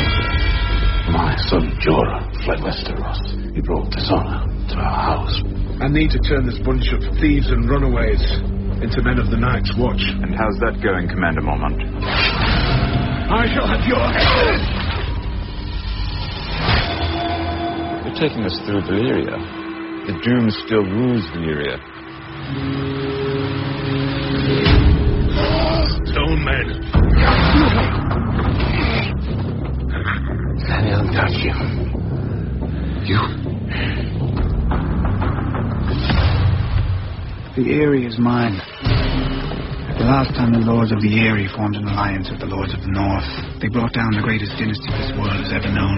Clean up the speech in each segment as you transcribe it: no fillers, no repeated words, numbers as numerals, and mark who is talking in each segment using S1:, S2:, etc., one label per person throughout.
S1: My son Jorah fled Westeros. He brought dishonor to our house.
S2: I need to turn this bunch of thieves and runaways into men of the Night's Watch.
S3: And how's that going, Commander Mormont?
S2: I shall have your head!
S3: You're taking us through Valyria. The Doom still rules Valyria.
S2: Stone men.
S1: Daniel got you.
S4: The Eyrie is mine. The last time the Lords of the Eyrie formed an alliance with the Lords of the North, they brought down the greatest dynasty this world has ever known.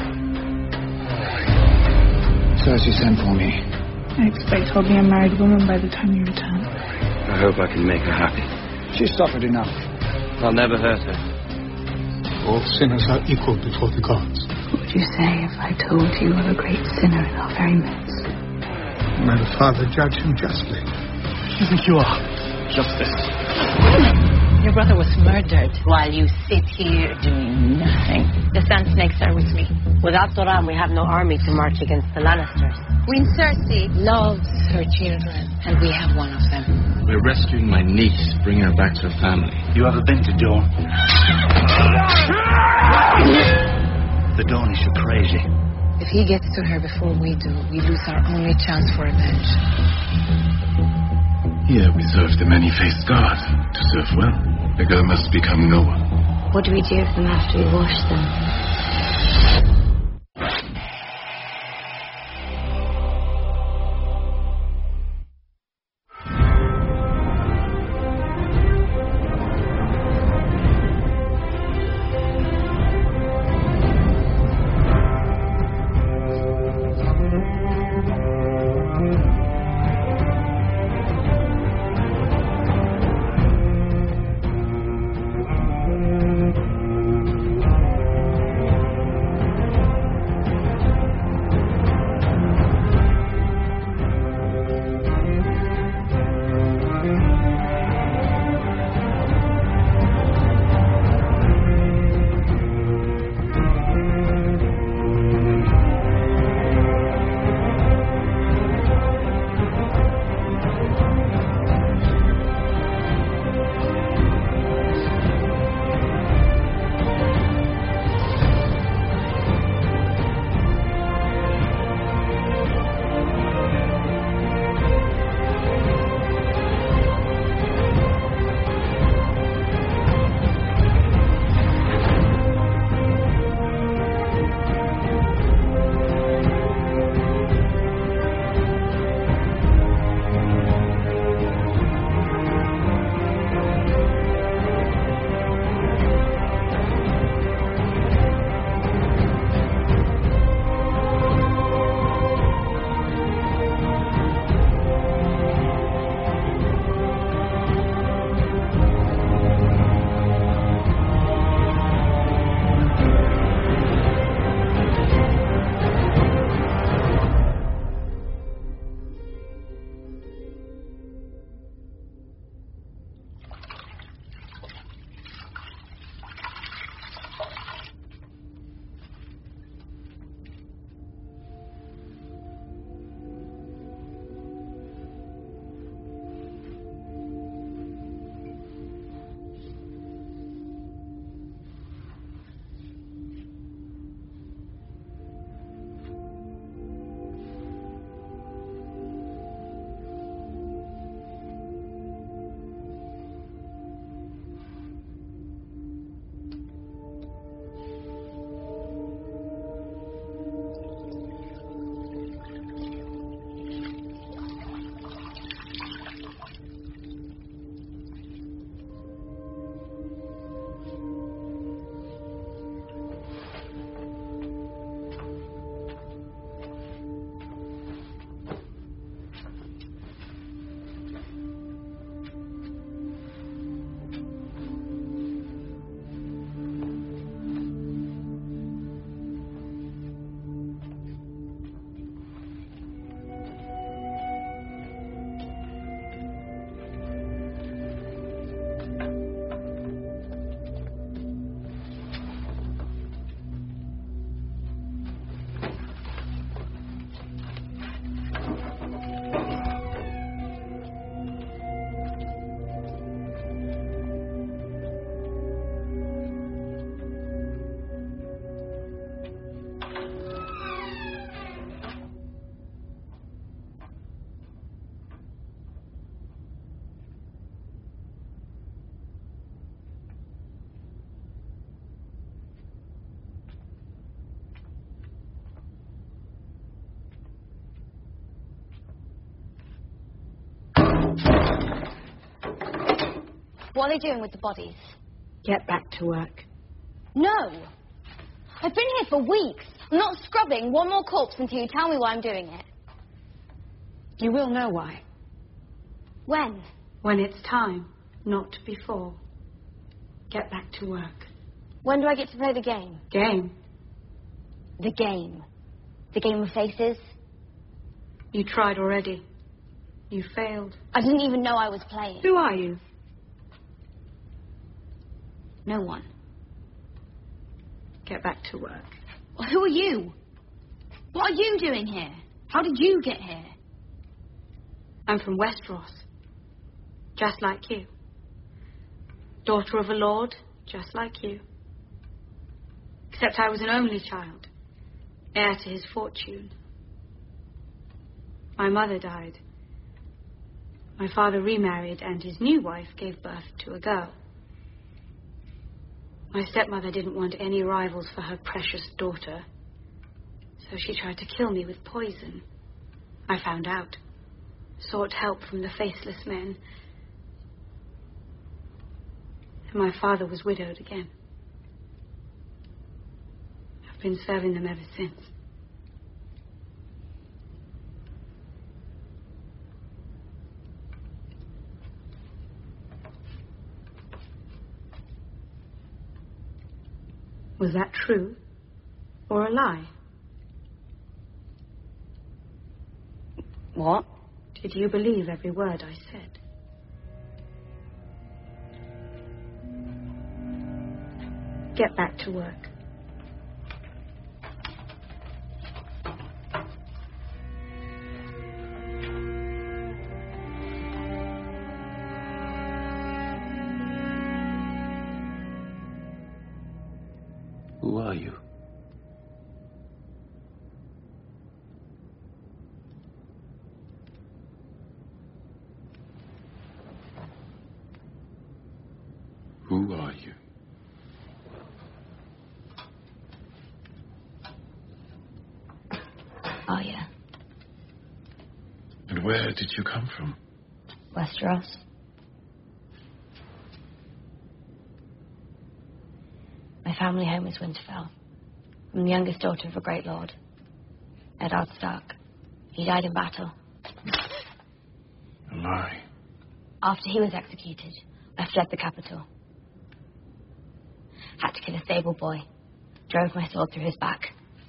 S4: Cersei sent for me.
S5: I expect I'll be a married woman by the time you return.
S6: I hope I can make her happy.
S4: She's suffered enough.
S6: I'll never hurt her.
S7: All sinners are equal before the gods.
S5: What would you say if I told you of a great sinner in our very midst?
S7: May the Father judge him justly.
S1: You think you are? Justice.
S8: Your brother was murdered while you sit here doing nothing. The Sand Snakes are with me. Without Doran, we have no army to march against the Lannisters.
S9: Queen Cersei
S8: Loves her children, and we have one of them.
S1: We're rescuing my niece, bringing her back to her family.
S4: You ever been to Dorne? The Dornish are crazy.
S8: If he gets to her before we do, we lose our only chance for revenge.
S1: Here we serve the many-faced god. To serve well, the girl must become noble.
S9: What do we do with them after we wash them? What are they doing with the bodies?
S5: Get back to work.
S9: No! I've been here for weeks. I'm not scrubbing one more corpse until you tell me why I'm doing it.
S5: You will know why.
S9: When?
S5: When it's time, not before. Get back to work.
S9: When do I get to play the game?
S5: Game?
S9: The game. The game of faces?
S5: You tried already. You failed.
S9: I didn't even know I was playing.
S5: Who are you?
S9: No one.
S5: Get back to work.
S9: Well, who are you? What are you doing here? How did you get here?
S5: I'm from Westeros. Just like you. Daughter of a lord, just like you. Except I was an only child, heir to his fortune. My mother died. My father remarried, and his new wife gave birth to a girl. My stepmother didn't want any rivals for her precious daughter, so she tried to kill me with poison. I found out. Sought help from the faceless men. And my father was widowed again. I've been serving them ever since. Was that true or a lie?
S9: What?
S5: Did you believe every word I said? Get back to work.
S1: Who are you? Who are you?
S9: Arya.
S1: And where did you come from?
S9: Westeros. My family home is Winterfell. I'm the youngest daughter of a great lord, Eddard Stark. He died in battle.
S1: A lie.
S9: After he was executed, I fled the capital. Had to kill a stable boy. Drove my sword through his back.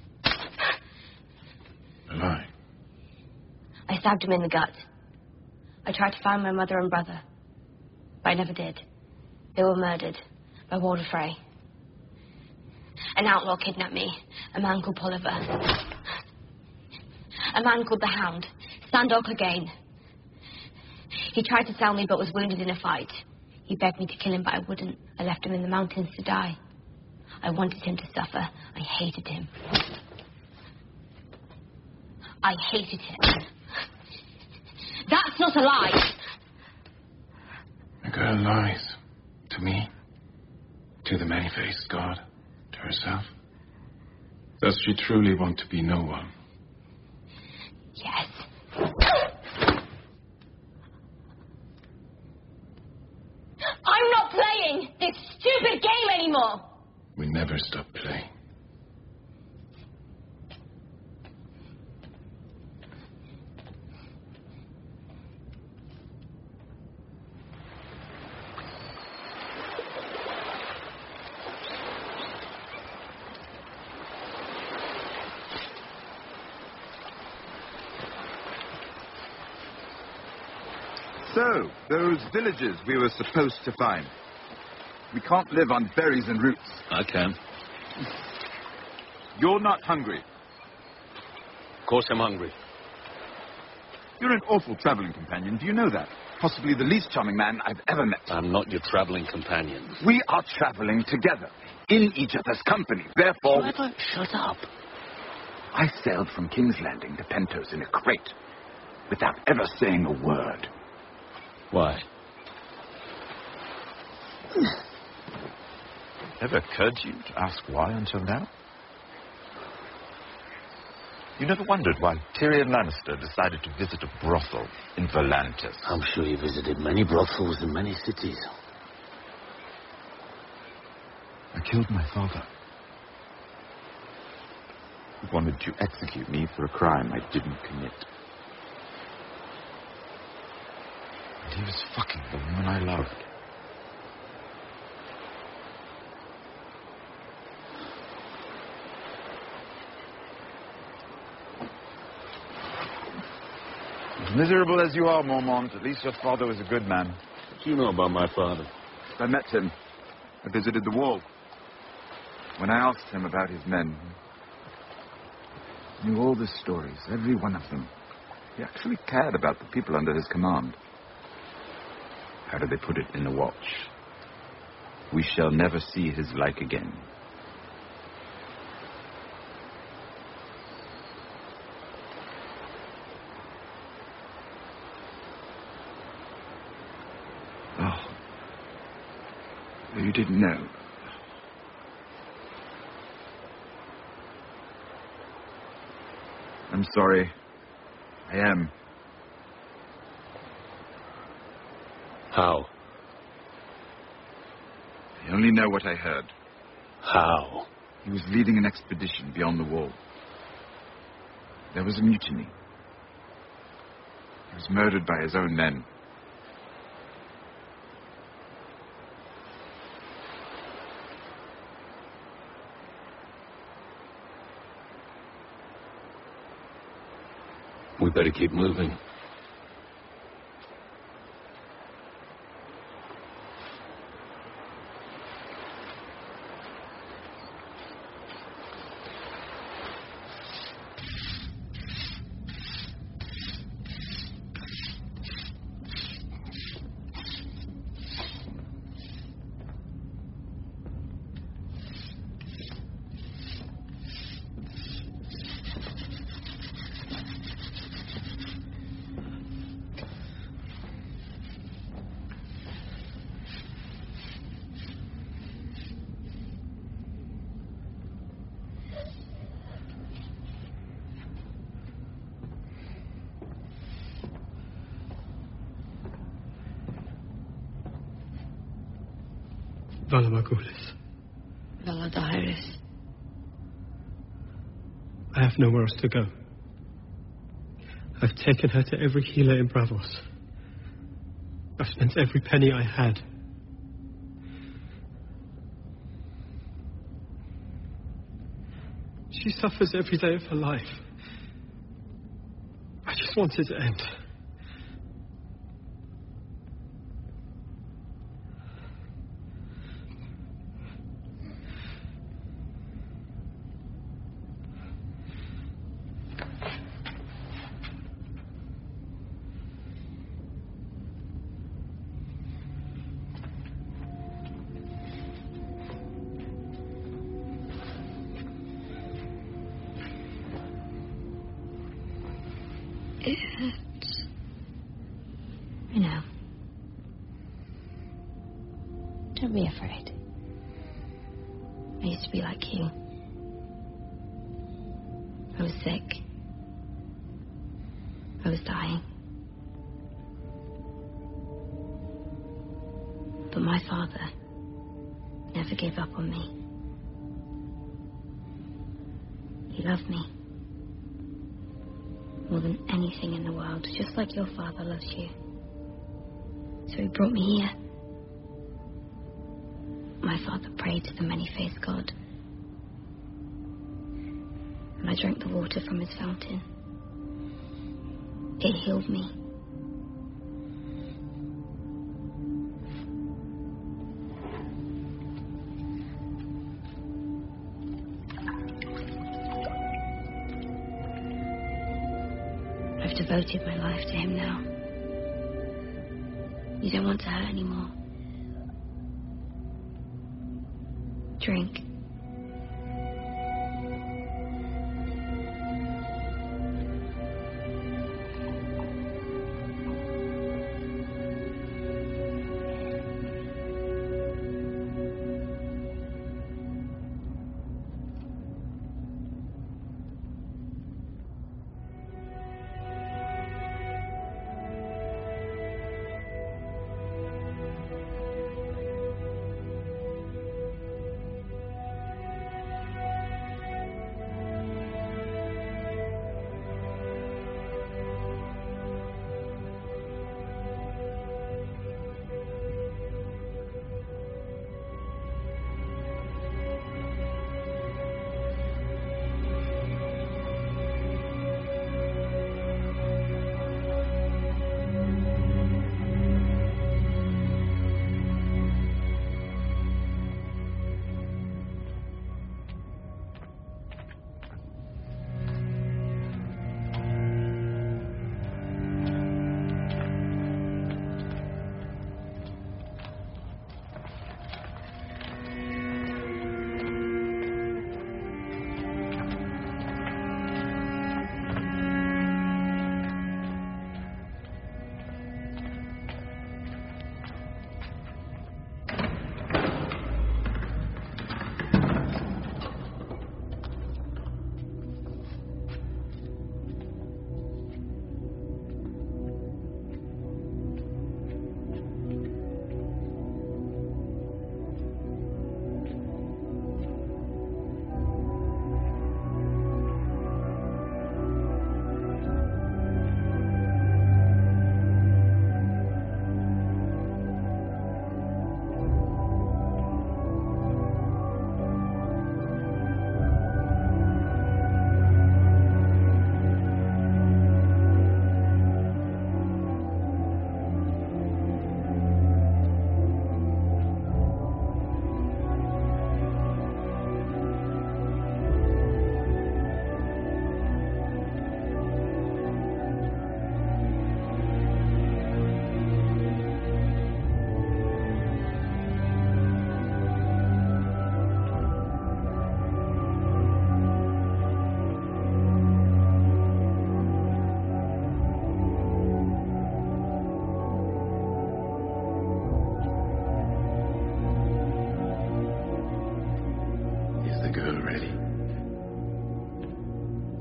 S1: A lie.
S9: I stabbed him in the gut. I tried to find my mother and brother, but I never did. They were murdered by Walder Frey. An outlaw kidnapped me, a man called Polliver. A man called the Hound, Sandor Clegane. He tried to sell me but was wounded in a fight. He begged me to kill him, but I wouldn't. I left him in the mountains to die. I wanted him to suffer. I hated him. I hated him. That's not a lie!
S1: A girl lies. To me. To the many-faced god. To herself. Does she truly want to be no one?
S9: Yes. I'm not playing this stupid game anymore!
S1: We never stop playing.
S3: So, those villages we were supposed to find. We can't live on berries and roots.
S6: I can.
S3: You're not hungry.
S6: Of course I'm hungry.
S3: You're an awful traveling companion. Do you know that? Possibly the least charming man I've ever met.
S6: I'm not your traveling companion.
S3: We are traveling together, in each other's company. Therefore...
S6: Shut up.
S3: I sailed from King's Landing to Pentos in a crate, without ever saying a word.
S6: Why?
S10: Never occurred to you to ask why until now? You never wondered why Tyrion Lannister decided to visit a brothel in Volantis?
S6: I'm sure he visited many brothels in many cities.
S3: killed my father. He wanted to execute me for a crime I didn't commit. And he was fucking the woman I loved. As miserable as you are, Mormont, at least your father was a good man.
S6: What do you know about my father?
S3: I met him. I visited the wall. When I asked him about his men, he knew all the stories, every one of them. He actually cared about the people under his command. How do they put it in the watch? We shall never see his like again. Oh. You didn't know. I'm sorry. I am.
S6: How?
S3: I only know what I heard.
S6: How?
S3: He was leading an expedition beyond the wall. There was a mutiny. He was murdered by his own men.
S6: We better keep moving.
S7: Vala Morghulis.
S9: Valadares.
S7: I have nowhere else to go. I've taken her to every healer in Bravos. I've spent every penny I had. She suffers every day of her life. I just want it to end.
S9: It hurts. I know. Don't be afraid. I used to be like you. I was sick. I was dying. But my father never gave up on me. He loved me. More than anything in the world, just like your father loves you. So he brought me here. My father prayed to the many-faced God. And I drank the water from his fountain. It healed me. I've devoted my life to him now. You don't want to hurt anymore. Drink.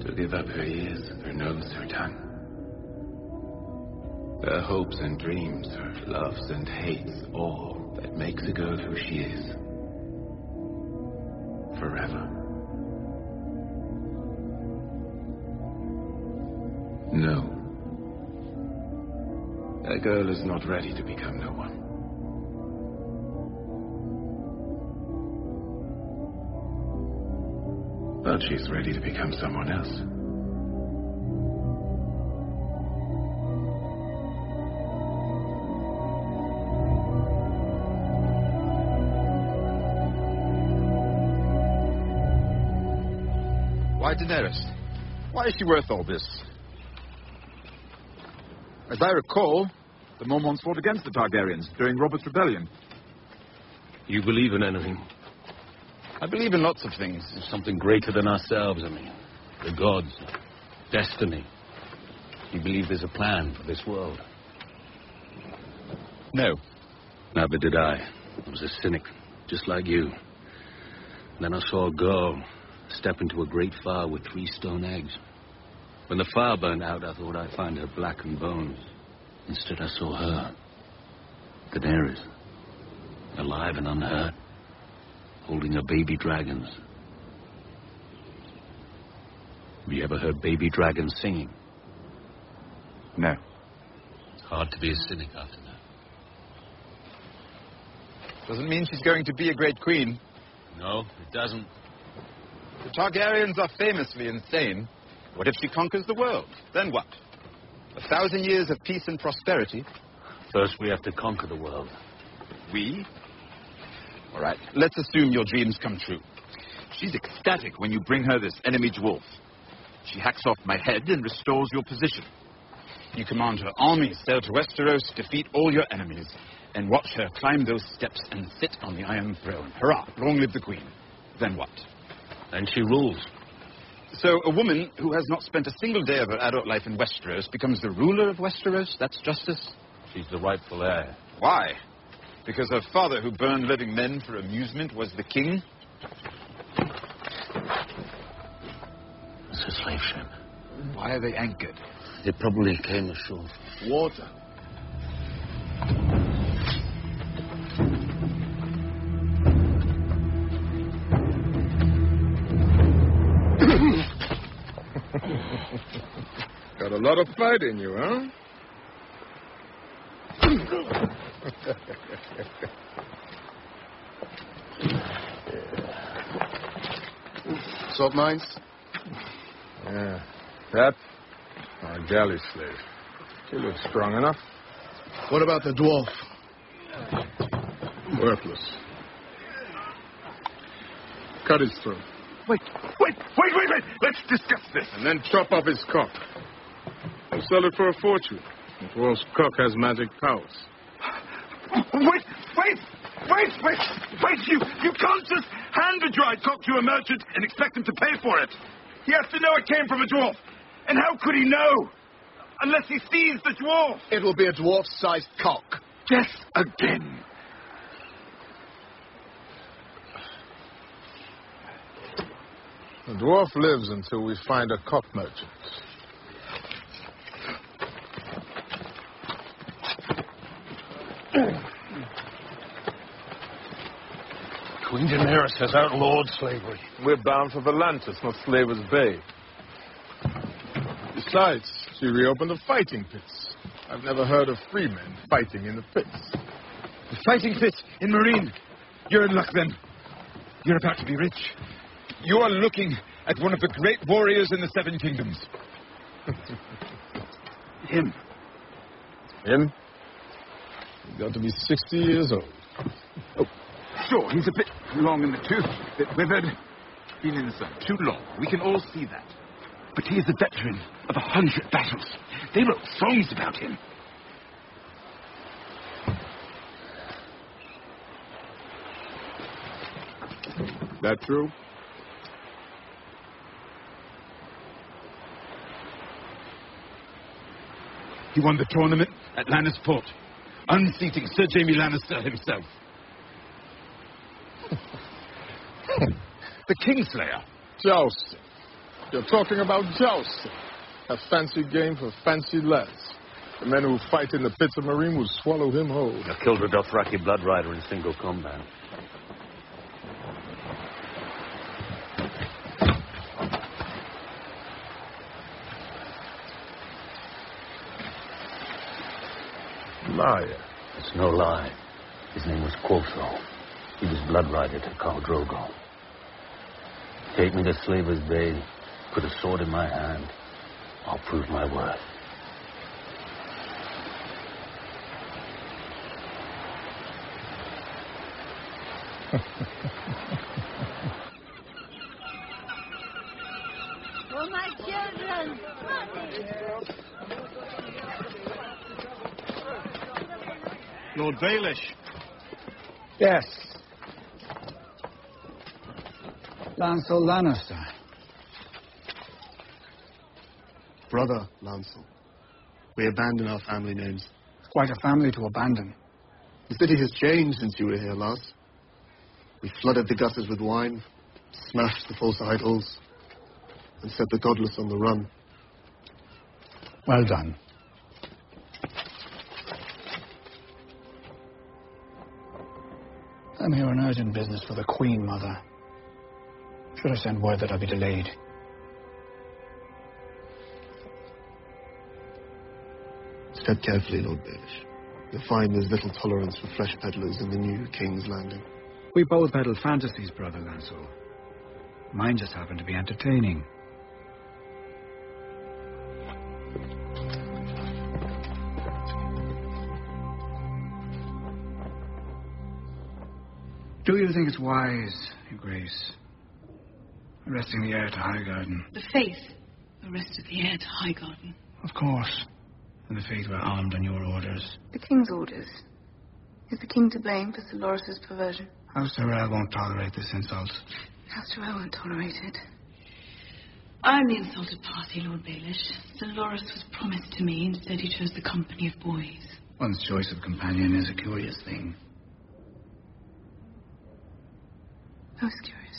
S1: To give up her ears, her nose, her tongue. Her hopes and dreams, her loves and hates, all that makes a girl who she is. Forever. No. A girl is not ready to become no one. But she's ready to become someone else.
S3: Why Daenerys? Why is she worth all this? As I recall, the Mormonts fought against the Targaryens during Robert's Rebellion.
S6: You believe in anything?
S3: I believe in lots of things.
S6: Something greater than ourselves, I mean. The gods, destiny. You believe there's a plan for this world?
S3: No.
S6: Neither did I. I was a cynic, just like you. Then I saw a girl step into a great fire with 3 stone eggs. When the fire burned out, I thought I'd find her blackened bones. Instead, I saw her, Daenerys, alive and unhurt, holding her baby dragons. Have you ever heard baby dragons singing?
S3: No.
S6: It's hard to be a cynic after that.
S3: Doesn't mean she's going to be a great queen.
S6: No, it doesn't.
S3: The Targaryens are famously insane. What if she conquers the world? Then what? 1,000 years of peace and prosperity?
S6: First, we have to conquer the world.
S3: We? All right, let's assume your dreams come true. She's ecstatic when you bring her this enemy dwarf. She hacks off my head and restores your position. You command her army, sail to Westeros, defeat all your enemies, and watch her climb those steps and sit on the Iron Throne. Hurrah, long live the Queen. Then what?
S6: Then she rules.
S3: So a woman who has not spent a single day of her adult life in Westeros becomes the ruler of Westeros? That's justice?
S6: She's the rightful heir.
S3: Why? Because her father, who burned living men for amusement, was the king?
S6: It's a slave ship.
S3: Why are they anchored?
S6: It probably came ashore.
S2: Water. Got a lot of fight in you, huh?
S1: Salt mines?
S2: Yeah. That, our galley slave. She looks strong enough.
S11: What about the dwarf?
S2: Worthless. Cut his throat.
S10: Wait. Let's discuss this.
S2: And then chop off his cock. We'll sell it for a fortune. The dwarf's cock has magic powers.
S10: Wait! You can't just hand a dried cock to a merchant and expect him to pay for it. He has to know it came from a dwarf. And how could he know? Unless he sees the dwarf.
S11: It will be a dwarf-sized cock.
S10: Guess again.
S2: The dwarf lives until we find a cock merchant.
S11: Queen Daenerys has outlawed slavery.
S2: We're bound for Volantis, not Slaver's Bay. Besides, she reopened the fighting pits. I've never heard of free men fighting in the pits.
S3: The fighting pit in Marine. You're in luck then. You're about to be rich. You are looking at one of the great warriors in the Seven Kingdoms. Him?
S2: He's got to be 60 years old.
S3: Oh, sure, he's a bit long in the tooth, a bit withered. Been in the sun too long. We can all see that. But he is a veteran of 100 battles. They wrote songs about him.
S2: That true?
S3: He won the tournament at Lannisport, unseating Sir Jaime Lannister himself. The Kingslayer.
S2: Jousting. You're talking about jousting. A fancy game for fancy lads. The men who fight in the pits of Marine will swallow him whole.
S6: You killed a Dothraki blood rider in single combat.
S2: Liar.
S6: It's no lie. His name was Quotho. He was blood rider to Khal Drogo. Take me to Slaver's Bay. Put a sword in my hand. I'll prove my worth.
S12: For my children!
S13: Lord Baelish.
S4: Yes. Lancel Lannister.
S11: Brother Lancel. We abandon our family names.
S4: It's quite a family to abandon.
S11: The city has changed since you were here last. We flooded the gutters with wine, smashed the false idols, and set the godless on the run.
S4: Well done. I'm here on urgent business for the Queen, Mother. Should I send word that I'll be delayed?
S11: Tread carefully, Lord Baelish. You'll find there's little tolerance for flesh peddlers in the new King's Landing.
S4: We both peddle fantasies, Brother Lancel. Mine just happened to be entertaining. Do you think it's wise, Your Grace, arresting the heir to Highgarden?
S14: The Faith arrested the heir to Highgarden.
S4: Of course. And the Faith were armed on your orders.
S14: The King's orders. Is the King to blame for Sir Loris's perversion?
S4: House Tyrell won't tolerate this insult.
S14: House Tyrell won't tolerate it. I'm the insulted party, Lord Baelish. Sir Loris was promised to me. Instead, he chose the company of boys.
S4: One's choice of companion is a curious thing.
S14: Most curious.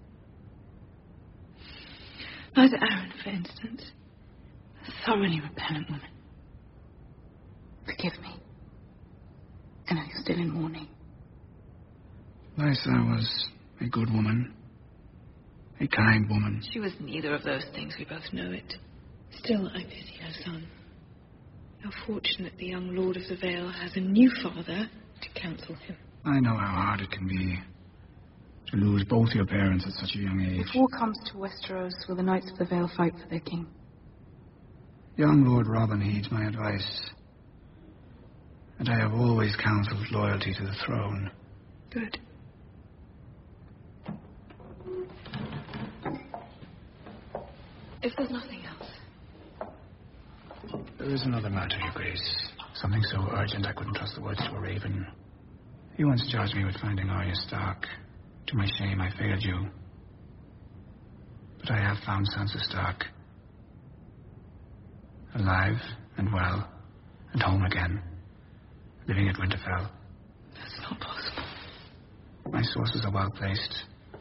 S14: Neither Arryn, for instance. A thoroughly repellent woman. Forgive me. I know you're still in mourning.
S4: Lysa was a good woman. A kind woman.
S14: She was neither of those things, we both know it. Still, I pity her son. How fortunate the young Lord of the Vale has a new father to counsel him.
S4: I know how hard it can be to lose both your parents at such a young age.
S14: If war comes to Westeros, will the Knights of the Vale fight for their king?
S4: Young Lord Robin heeds my advice. And I have always counseled loyalty to the throne.
S14: Good. If there's nothing else.
S4: There is another matter, Your Grace. Something so urgent I couldn't trust the words to a raven. You once charged me with finding Arya Stark. To my shame, I failed you. But I have found Sansa Stark. Alive and well and home again. Living at Winterfell.
S14: That's not possible.
S4: My sources are well placed.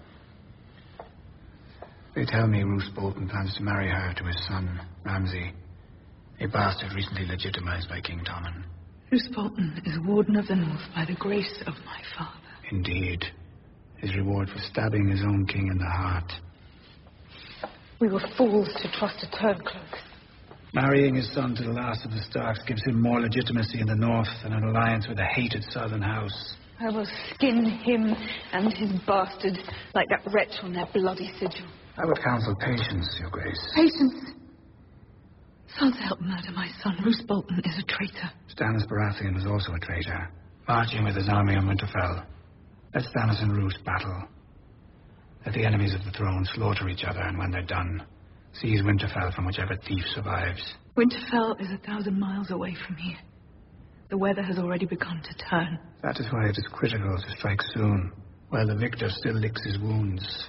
S4: They tell me Roose Bolton plans to marry her to his son, Ramsay, a bastard recently legitimized by King Tommen.
S14: Roose Bolton is Warden of the North by the grace of my father.
S4: Indeed. His reward for stabbing his own king in the heart.
S14: We were fools to trust a turncloak.
S4: Marrying his son to the last of the Starks gives him more legitimacy in the north than an alliance with a hated southern house.
S14: I will skin him and his bastard like that wretch on their bloody sigil.
S4: I would counsel patience, Your Grace.
S14: Patience? Sansa helped murder my son. Roose Bolton is a traitor.
S4: Stannis Baratheon was also a traitor, marching with his army on Winterfell. Let Stannis and Roose battle. Let the enemies of the throne slaughter each other, and when they're done, seize Winterfell from whichever thief survives.
S14: Winterfell is 1,000 miles away from here. The weather has already begun to turn.
S4: That is why it is critical to strike soon, while the victor still licks his wounds.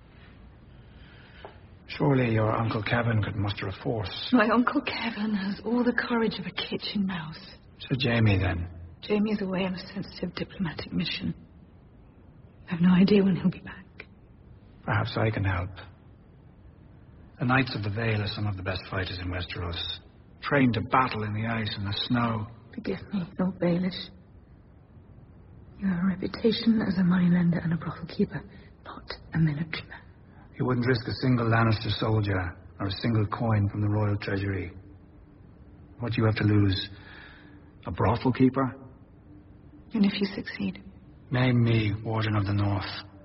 S4: Surely your Uncle Kevin could muster a force.
S14: My Uncle Kevin has all the courage of a kitchen mouse.
S4: Sir Jaime, then?
S14: Jaime is away on a sensitive diplomatic mission. I have no idea when he'll be back.
S4: Perhaps I can help. The Knights of the Vale are some of the best fighters in Westeros, trained to battle in the ice and the snow.
S14: Forgive me, Lord Baelish. You have a reputation as a moneylender and a brothel keeper, not a military man.
S4: You wouldn't risk a single Lannister soldier or a single coin from the royal treasury. What do you have to lose? A brothel keeper?
S14: And if you succeed?
S4: Name me Warden of the North.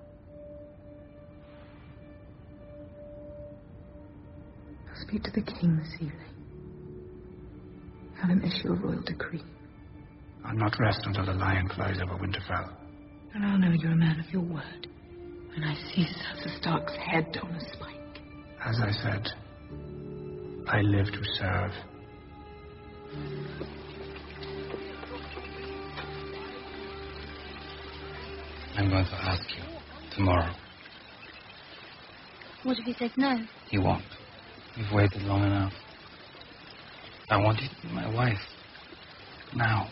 S14: I'll speak to the king this evening. Have him issue a royal decree.
S4: I'll not rest until the lion flies over Winterfell.
S14: And I'll know you're a man of your word when I see Sansa Stark's head on a spike.
S4: As I said, I live to serve.
S15: I'm going to ask you tomorrow.
S9: What if he says no?
S15: You won't. You've waited long enough. I want you to be my wife. Now.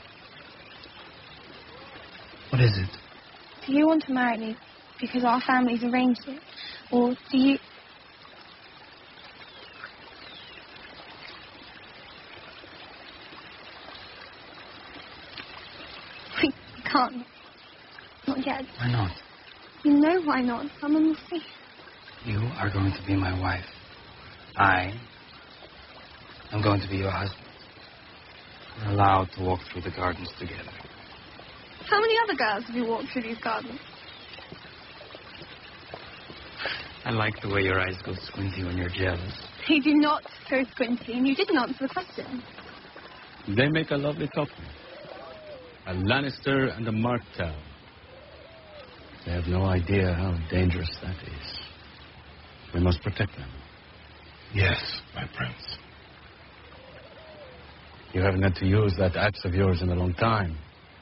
S15: What is it?
S16: Do you want to marry me because our families arranged it? Or do you... We can't. Not yet.
S15: Why not?
S16: You know why not. Someone will see.
S15: You are going to be my wife. I am going to be your husband. We're allowed to walk through the gardens together.
S16: How many other girls have you walked through these gardens?
S15: I like the way your eyes go squinty when you're jealous.
S16: They do not go squinty, and you didn't answer the question.
S6: They make a lovely couple. A Lannister and a Martell. They have no idea how dangerous that is. We must protect them.
S1: Yes, my prince.
S6: You haven't had to use that axe of yours in a long time.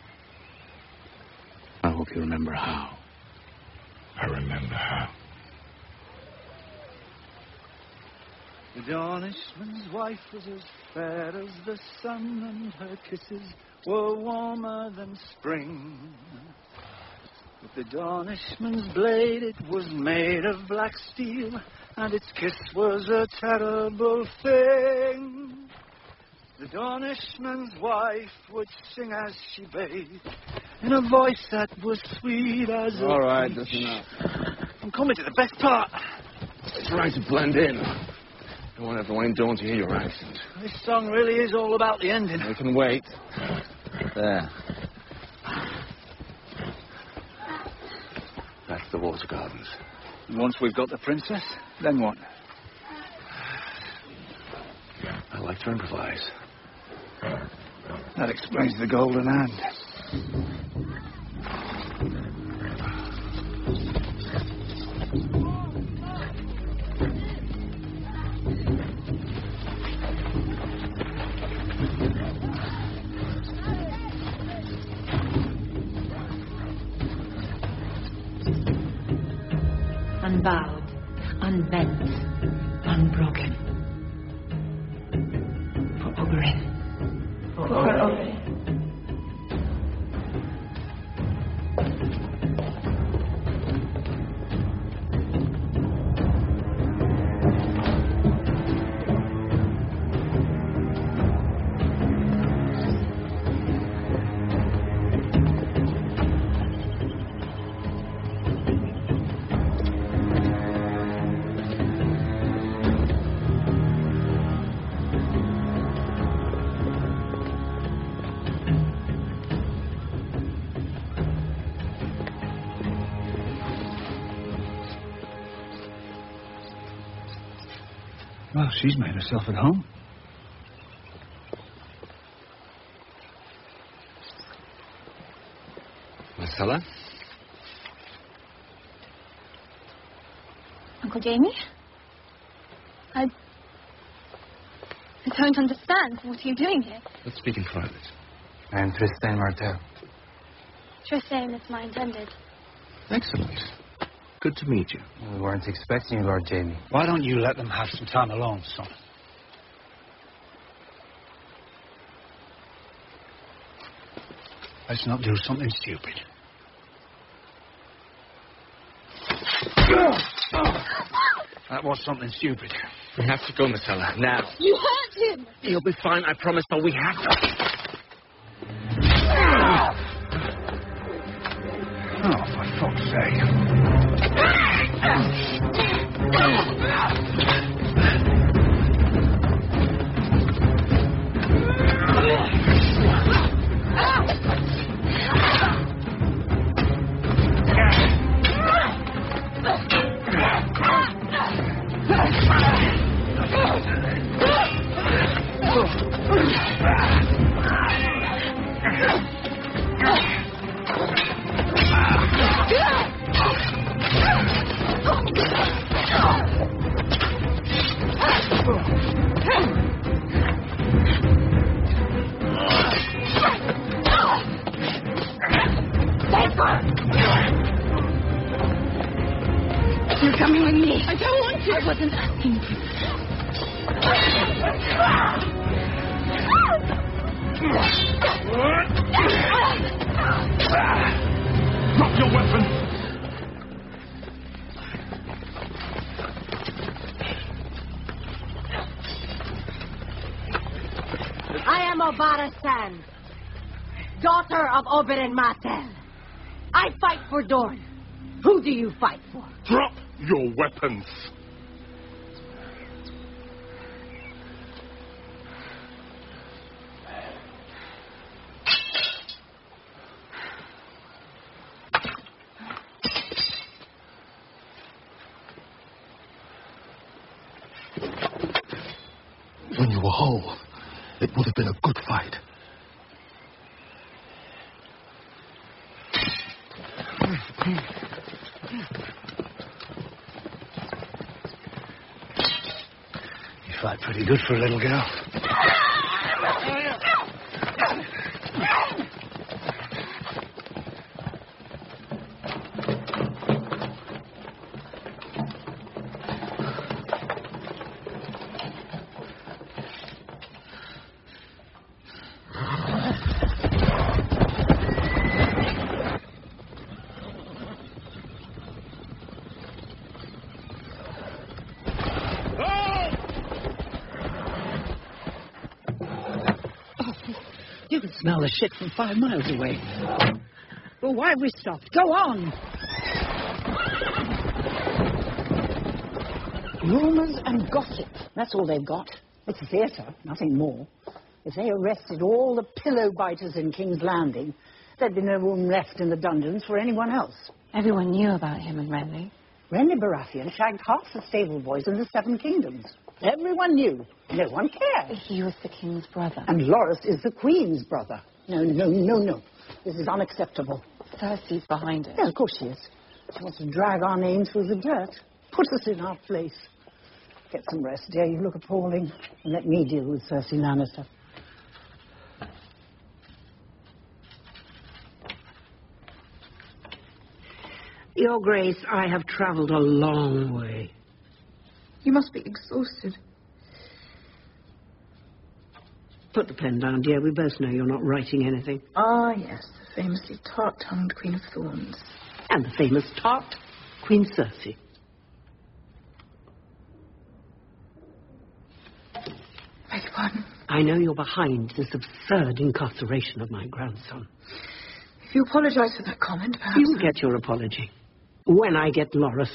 S6: I hope you remember how.
S1: I remember how.
S17: The Dornishman's wife was as fair as the sun, and her kisses were warmer than spring. But the Dornishman's blade, it was made of black steel, and its kiss was a terrible thing. The Dornishman's wife would sing as she bathed, in a voice that was sweet as a
S2: All right,
S17: peach.
S2: that's enough.
S17: I'm coming to the best part.
S2: Trying to blend in. Don't want everyone in Dawn to hear your accent.
S17: This song really is all about the ending.
S2: We can wait. There.
S6: That's the Water Gardens.
S17: And once we've got the princess, then what?
S6: I like to improvise.
S17: That explains the golden hand.
S8: Unbowed, unbent, unbroken. For Oberyn. For Oberyn.
S17: Well, she's made herself at home.
S6: Marcella?
S16: Uncle Jamie? I don't understand. What are you doing here?
S6: Let's speak in private.
S15: I am Tristan Martell.
S16: Tristan is my intended.
S6: Excellent. Good to meet you.
S15: We weren't expecting you, Lord Jamie.
S4: Why don't you let them have some time alone, son? Let's not do something stupid.
S15: That was something stupid.
S6: We have to go, Marcella. Now.
S12: You hurt him!
S6: He'll be fine, I promise, but we have to.
S15: Oh, for fuck's sake.
S12: You're coming with me. I don't want to. I wasn't asking you.
S10: Drop your weapon!
S8: I am Obara San, daughter of Oberyn Martell. I fight for Dorne. Who do you fight for?
S2: Drop your weapons.
S11: When you were whole, it would have been a good fight.
S15: You fight pretty good for a little girl.
S18: You can smell the shit from 5 miles away. Well, why have we stopped? Go on! Rumours and gossip. That's all they've got. It's a theatre, nothing more. If they arrested all the pillow biters in King's Landing, there'd be no room left in the dungeons for anyone else.
S14: Everyone knew about him and Renly.
S18: Renly Baratheon shagged half the stable boys in the Seven Kingdoms. Everyone knew. No one cared.
S14: He was the king's brother.
S18: And Loras is the queen's brother. No. This is unacceptable.
S14: Cersei's behind it.
S18: Yeah, of course she is. She wants to drag our name through the dirt. Put us in our place. Get some rest, dear. You look appalling. And let me deal with Cersei Lannister. Your Grace, I have travelled a long way.
S14: You must be exhausted.
S18: Put the pen down, dear. We both know you're not writing anything.
S14: Ah, yes, the famously tart-tongued Queen of Thorns.
S18: And the famous tart, Queen Cersei.
S14: Beg your pardon?
S18: I know you're behind this absurd incarceration of my grandson.
S14: If you apologise for that comment, perhaps...
S18: You'll get your apology. When I get Loras.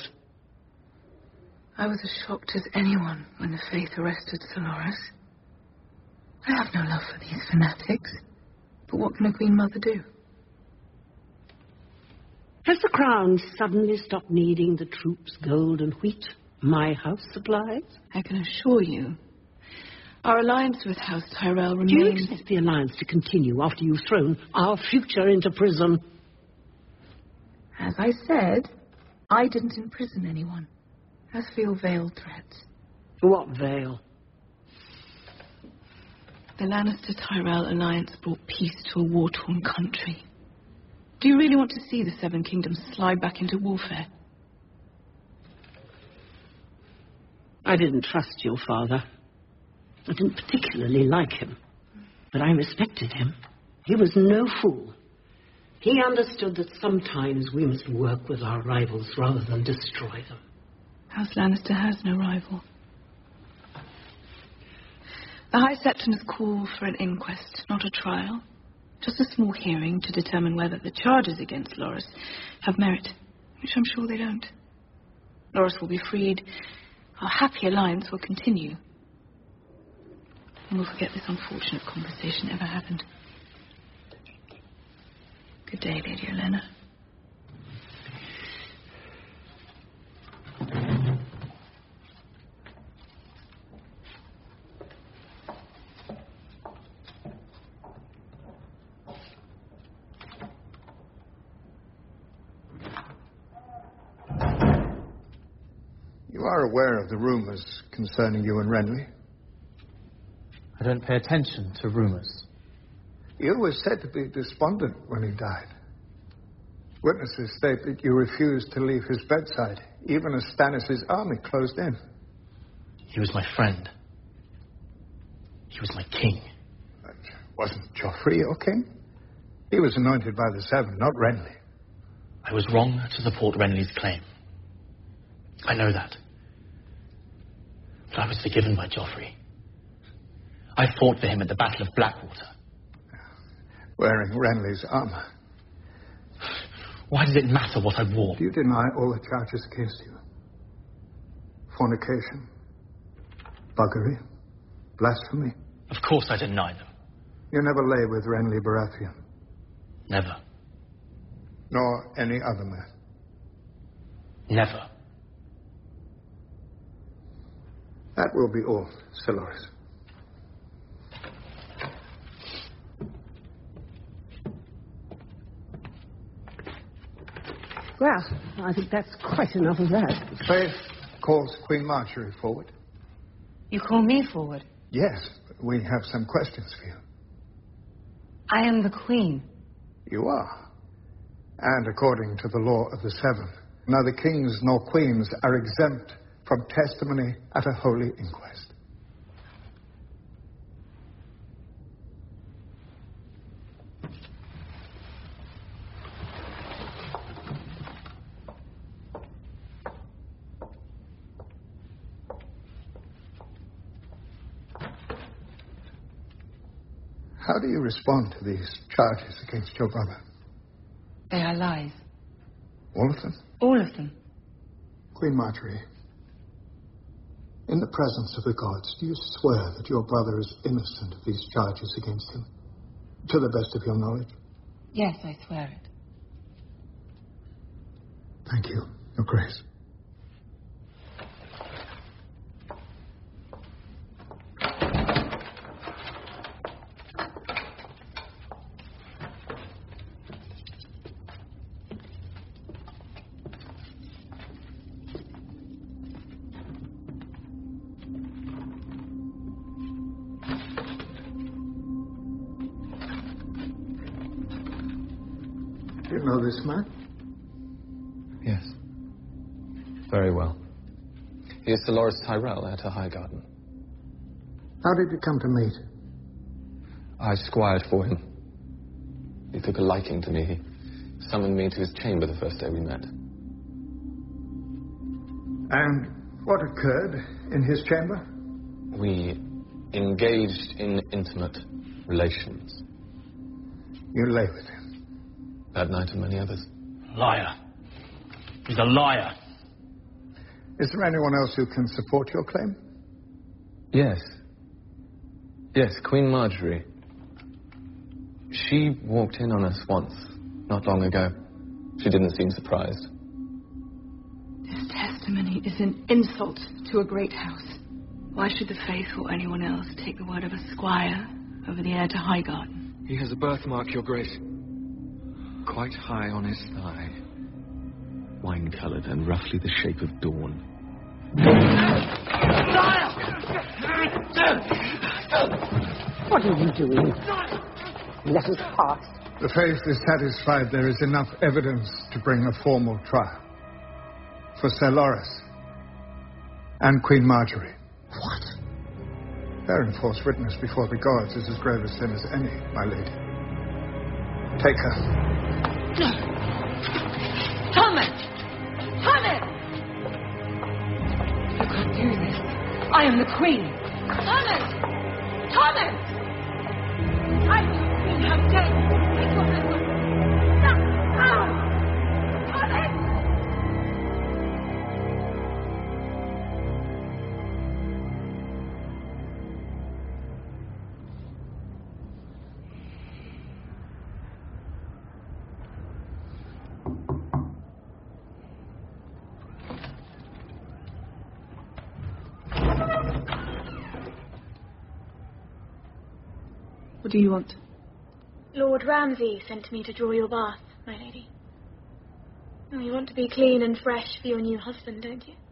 S14: I was as shocked as anyone when the Faith arrested Sir Loras. I have no love for these fanatics. But what can a Queen Mother do?
S18: Has the Crown suddenly stopped needing the troops' gold and wheat my house supplies?
S14: I can assure you, our alliance with House Tyrell remains...
S18: Do you expect the alliance to continue after you've thrown our future into prison?
S14: As I said, I didn't imprison anyone. As for your veiled threats...
S18: What veil?
S14: The Lannister-Tyrell alliance brought peace to a war-torn country. Do you really want to see the Seven Kingdoms slide back into warfare?
S18: I didn't trust your father. I didn't particularly like him. But I respected him. He was no fool. He understood that sometimes we must work with our rivals rather than destroy them.
S14: House Lannister has no rival. The High Septons call for an inquest, not a trial. Just a small hearing to determine whether the charges against Loras have merit, which I'm sure they don't. Loras will be freed. Our happy alliance will continue. And we'll forget this unfortunate conversation ever happened. Good day, Lady Olenna.
S17: You are aware of the rumors concerning you and Renly?
S19: I don't pay attention to rumors.
S17: You were said to be despondent when he died. Witnesses state that you refused to leave his bedside, even as Stannis' army closed in.
S19: He was my friend. He was my king.
S17: But wasn't Joffrey your king? He was anointed by the Seven, not Renly.
S19: I was wrong to support Renly's claim. I know that. But I was forgiven by Joffrey. I fought for him at the Battle of Blackwater.
S17: Wearing Renly's armor.
S19: Why does it matter what I wore?
S17: Do you deny all the charges against you? Fornication, buggery, blasphemy?
S19: Of course I deny them.
S17: You never lay with Renly Baratheon?
S19: Never.
S17: Nor any other man?
S19: Never.
S17: That will be all, Sir Loras.
S18: Well, I think that's quite enough of that.
S17: Faith calls Queen Marjorie forward.
S8: You call me forward?
S17: Yes, we have some questions for you.
S8: I am the Queen.
S17: You are. And according to the law of the Seven, neither kings nor queens are exempt from testimony at a holy inquest. How do you respond to these charges against your brother?
S14: They are lies.
S17: All of them?
S8: All of them.
S17: Queen Marjorie, in the presence of the gods, do you swear that your brother is innocent of these charges against him? To the best of your knowledge?
S14: Yes, I swear it.
S17: Thank you, Your Grace. Do you know this man?
S20: Yes. Very well. He is Sir Loras Tyrell at her Highgarden.
S17: How did you come to meet?
S20: I squired for him. He took a liking to me. He summoned me to his chamber the first day we met.
S17: And what occurred in his chamber?
S20: We engaged in intimate relations.
S17: You lay with him?
S20: That night and many others.
S19: Liar. He's a liar.
S17: Is there anyone else who can support your claim?
S20: Yes. Yes, Queen Marjorie. She walked in on us once, not long ago. She didn't seem surprised.
S14: This testimony is an insult to a great house. Why should the Faith or anyone else take the word of a squire over the heir to Highgarden?
S20: He has a birthmark, Your Grace. Quite high on his thigh. Wine-coloured and roughly the shape of dawn.
S18: What are you doing? Let us pass.
S17: The Faith is satisfied there is enough evidence to bring a formal trial for Sir Loras and Queen Marjorie.
S18: What?
S17: Bearing false witness before the gods is as grave a sin as any, my lady. Take her.
S14: Thomas! Thomas!
S8: I am the queen.
S12: Thomas! Thomas! I'm the queen. How dare you? Take your hand off. Thomas!
S14: What do you want?
S16: Lord Ramsay sent me to draw your bath, my lady. Oh, you want to be clean and fresh for your new husband, don't you?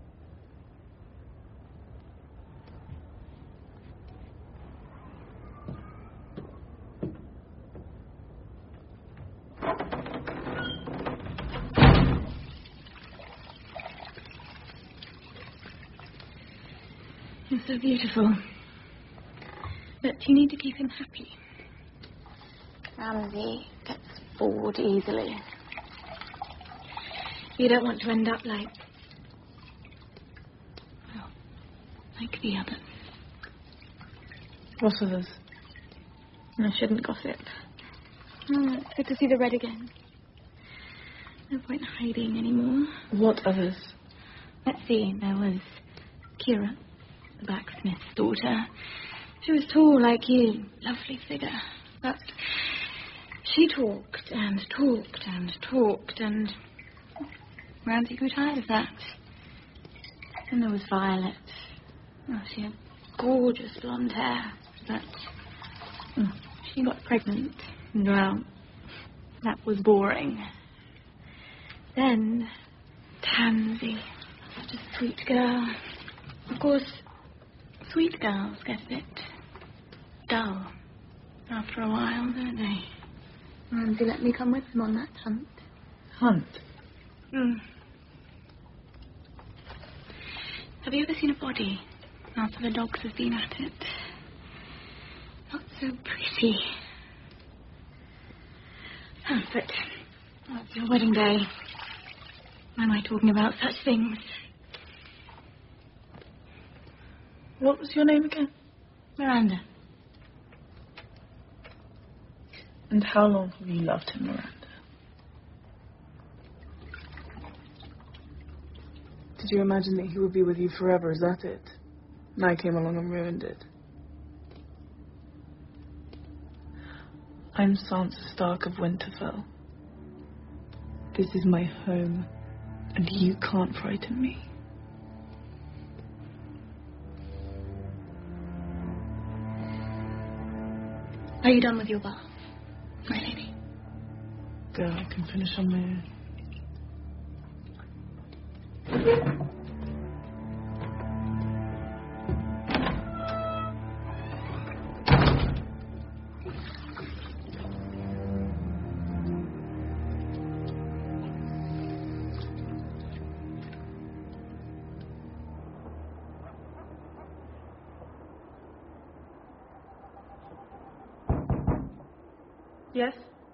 S14: You're so beautiful. But you need to keep him happy.
S16: Ramsay gets bored easily. You don't want to end up like
S14: the others.
S16: What others? I shouldn't gossip. Oh, it's good to see the red again. No point hiding anymore.
S14: What others?
S16: Let's see, there was Kira, the blacksmith's daughter. She was tall like you, lovely figure. But she talked and talked and talked, and Ramsay grew tired of that. Then there was Violet. Oh, she had gorgeous blonde hair, but she got pregnant. Well, that was boring. Then Tansy, such a sweet girl. Of course, sweet girls get a bit dull after a while, don't they? Ramsay let me come with him on that hunt.
S14: Hunt?
S16: Have you ever seen a body after the dogs have been at it? Not so pretty. Oh, but it's your wedding day. Why am I talking about such things?
S14: What was your name again?
S16: Miranda.
S14: And how long have you loved him, Miranda? Did you imagine that he would be with you forever? Is that it? And I came along and ruined it. I'm Sansa Stark of Winterfell. This is my home, and you can't frighten me.
S16: Are you done with your bath, my lady?
S14: Go, I can finish on my own. Yes?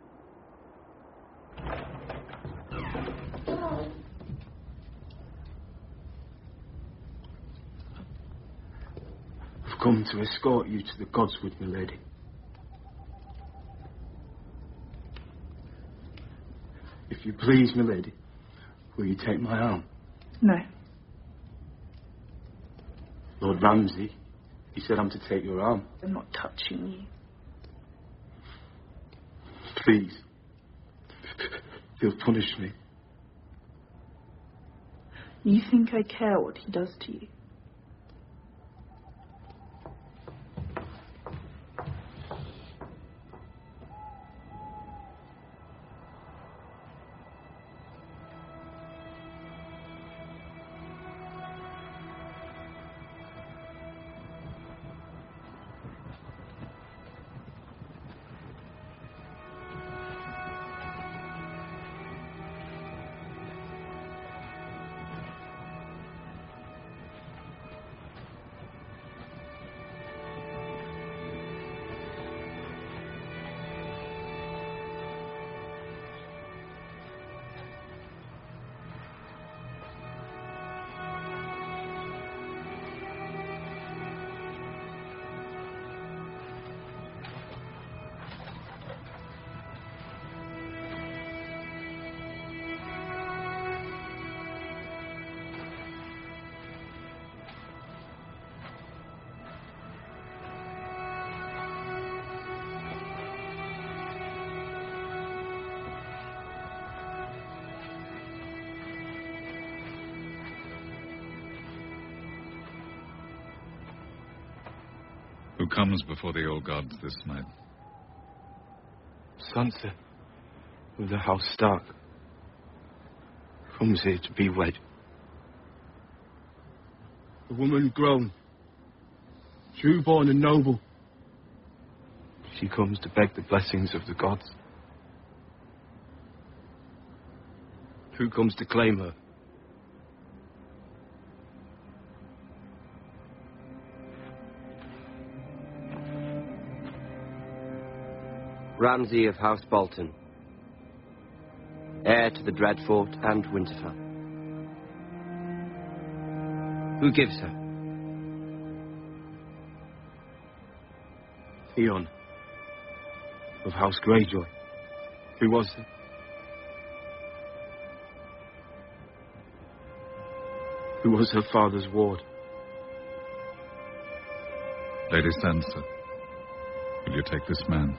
S21: I've come to escort you to the Godswood, my lady. If you please, my lady, will you take my arm?
S14: No.
S21: Lord Ramsay, he said I'm to take your arm.
S14: I'm not touching you.
S21: Please. He'll punish me.
S14: You think I care what he does to you?
S3: Who comes before the old gods this night?
S21: Sansa of the House Stark comes here to be wed. A woman grown, true-born and noble. She comes to beg the blessings of the gods. Who comes to claim her?
S5: Ramsay of House Bolton, heir to the Dreadfort and Winterfell. Who gives her?
S21: Theon of House Greyjoy. Who was it? Who was her father's ward?
S3: Lady Sansa, will you take this man?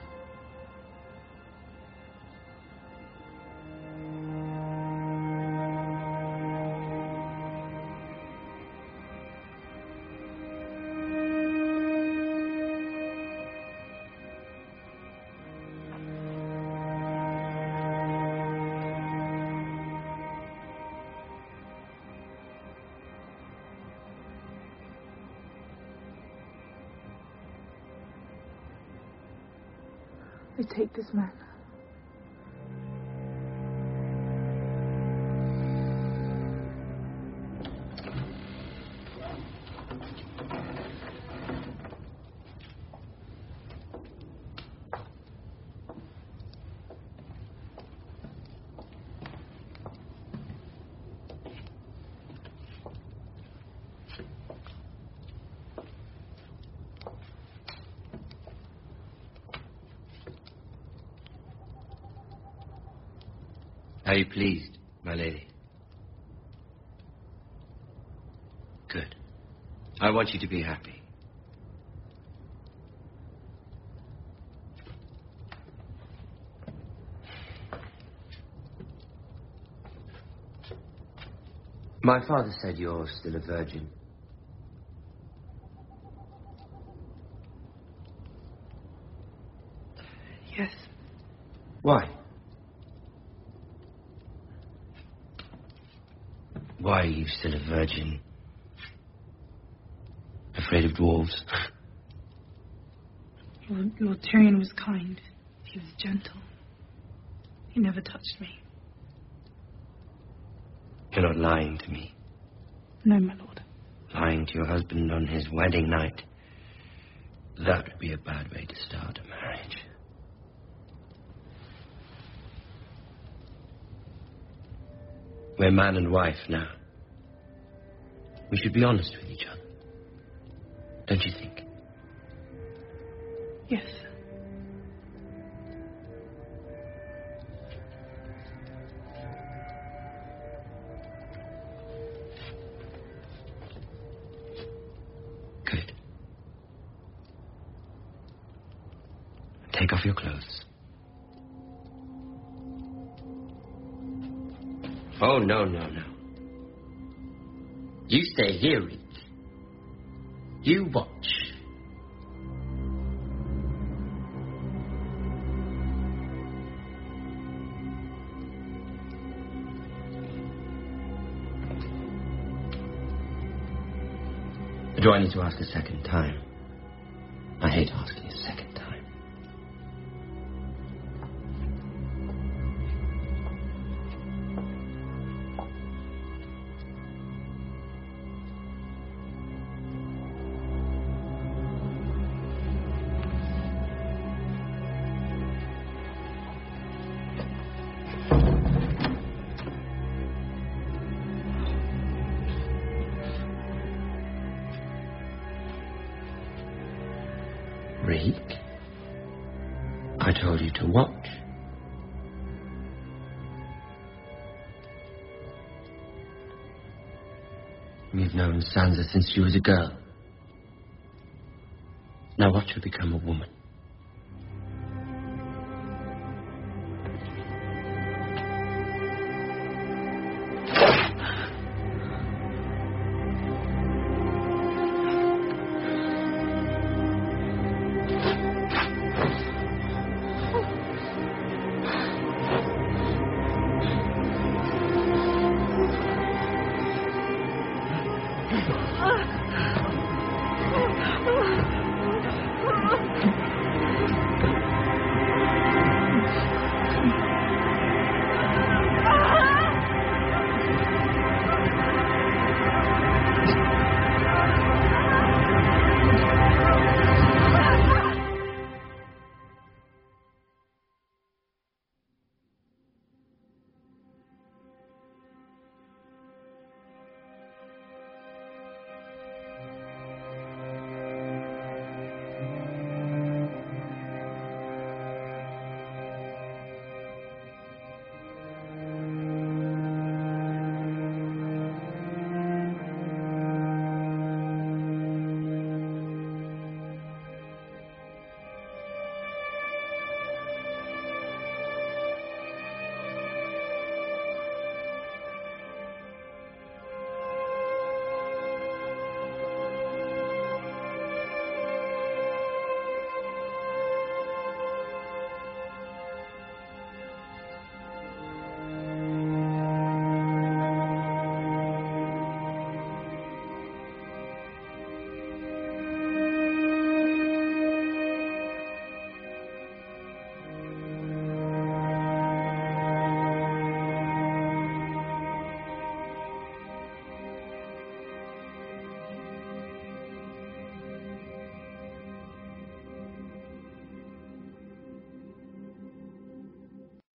S14: I take this man.
S5: Are you pleased, my lady? Good. I want you to be happy. My father said you're still a virgin.
S14: Yes.
S5: Why? Why are you still a virgin? Afraid of dwarves?
S14: Lord Tyrion was kind. He was gentle. He never touched me.
S5: You're not lying to me.
S14: No, my lord.
S5: Lying to your husband on his wedding night. That would be a bad way to start a marriage. We're man and wife now. We should be honest with each other. Don't you think?
S14: Yes.
S5: Good. Take off your clothes. Oh, no, no, no. You stay here, Reek. You watch. Do I need to ask a second time? I hate asking a second time. Reek, I told you to watch. You've known Sansa since she was a girl. Now watch her become a woman.